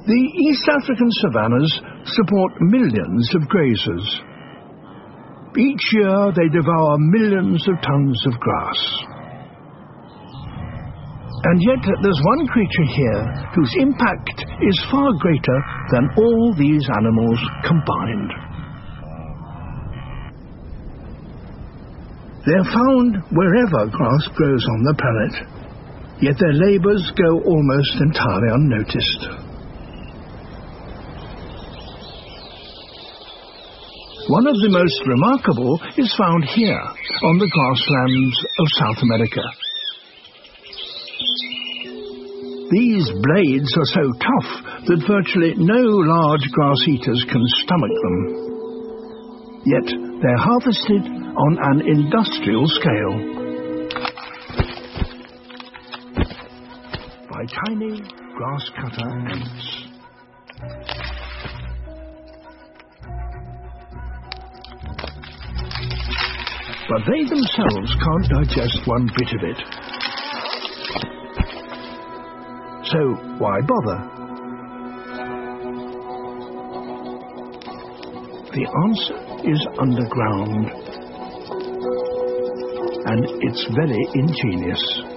The East African savannas support millions of grazers. Each year they devour millions of tons of grass. And yet there's one creature here whose impact is far greater than all these animals combined. They're found wherever grass grows on the planet, yet their labours go almost entirely unnoticed. One of the most remarkable is found here, on the grasslands of South America. These blades are so tough that virtually no large grass eaters can stomach them. Yet they're harvested on an industrial scale by tiny grass cutter ants. But they themselves can't digest one bit of it. So why bother? The answer is underground, and it's very ingenious.